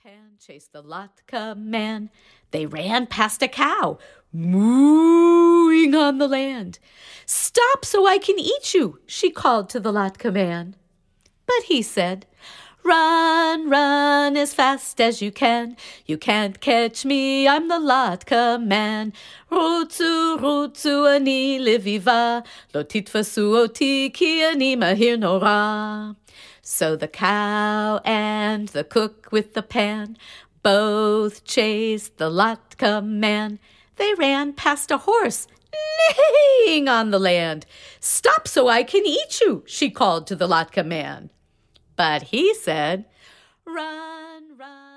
pan chased the Latka man. They ran past a cow, mooing on the land. "Stop so I can eat you," she called to the Latka man. But he said, "Run, run as fast as you can. You can't catch me, I'm the Latka man. Rutsu, rutsu, ani leviva. Lo titfasu oti ki ani mahir nora." So the cow and the cook with the pan both chased the Latka man. They ran past a horse, neighing on the land. "Stop so I can eat you," she called to the Latka man. But he said, "Run."